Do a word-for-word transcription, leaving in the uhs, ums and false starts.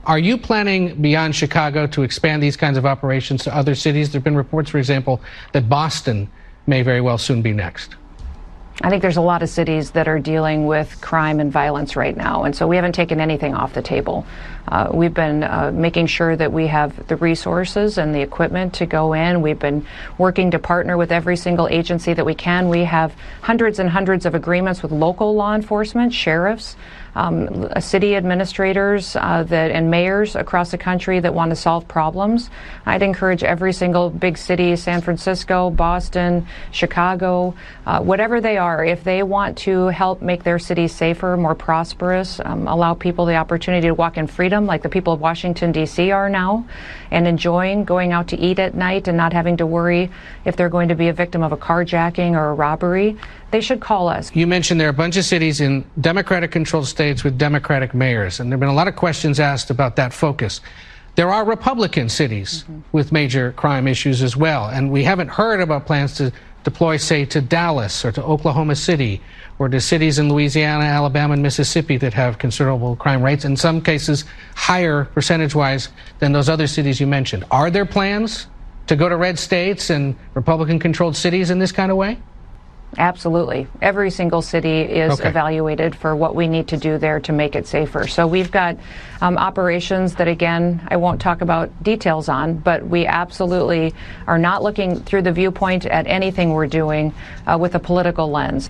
Are you planning beyond Chicago to expand these kinds of operations to other cities? There have been reports, for example, that Boston may very well soon be next. I think there's a lot of cities that are dealing with crime and violence right now, and so we haven't taken anything off the table. Uh, we've been uh, making sure that we have the resources and the equipment to go in. We've been working to partner with every single agency that we can. We have hundreds and hundreds of agreements with local law enforcement, sheriffs, um, city administrators uh, that and mayors across the country that want to solve problems. I'd encourage every single big city, San Francisco, Boston, Chicago, uh, whatever they are, if they want to help make their cities safer, more prosperous, um, allow people the opportunity to walk in freedom like the people of Washington, D C are now, and enjoying going out to eat at night and not having to worry if they're going to be a victim of a carjacking or a robbery, they should call us. You mentioned there are a bunch of cities in Democratic-controlled states with Democratic mayors, and there have been a lot of questions asked about that focus. There are Republican cities mm-hmm. with major crime issues as well, and we haven't heard about plans to deploy, say, to Dallas or to Oklahoma City or to cities in Louisiana, Alabama, and Mississippi that have considerable crime rates, in some cases higher percentage-wise than those other cities you mentioned. Are there plans to go to red states and Republican-controlled cities in this kind of way? Absolutely. Every single city is okay. evaluated for what we need to do there to make it safer. So we've got um, operations that, again, I won't talk about details on, but we absolutely are not looking through the viewpoint at anything we're doing uh, with a political lens.